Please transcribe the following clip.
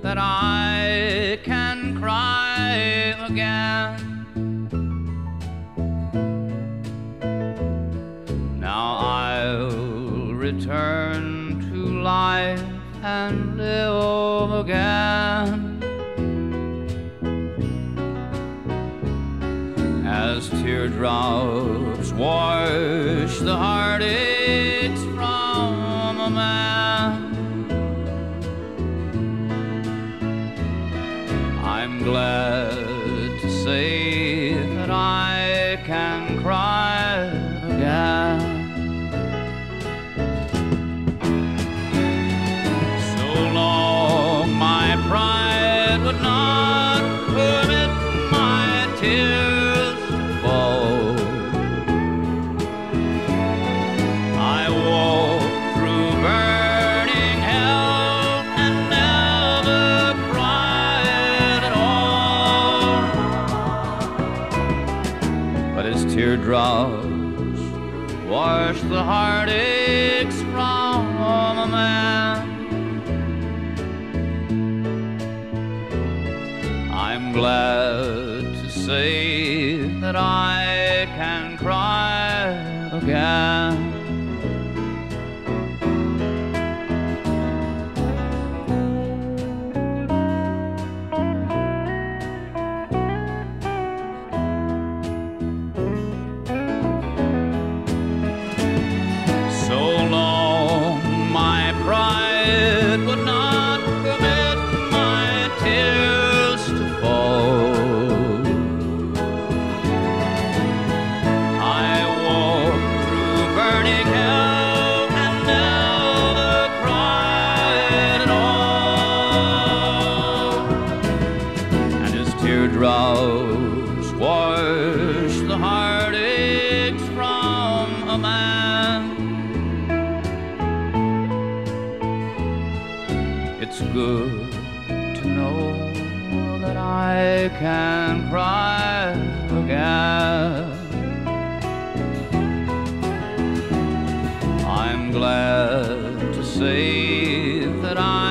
that I can cry again. Now I'll return to life and live again. As teardrops wash the heartaches from a man, I'm glad to say that I can cry again. So long my pride would not permit my tears to fall. I walked through burning hell and never cried at all. But as teardrops wash the heartaches from a man, I'm glad to say that I can cry again. So long my pride would not permit my tears to fall. I walked through burning hell and never cried at all. And as teardrops wash the heartaches from a man, it's good to know that I can cry again. I'm glad to say that I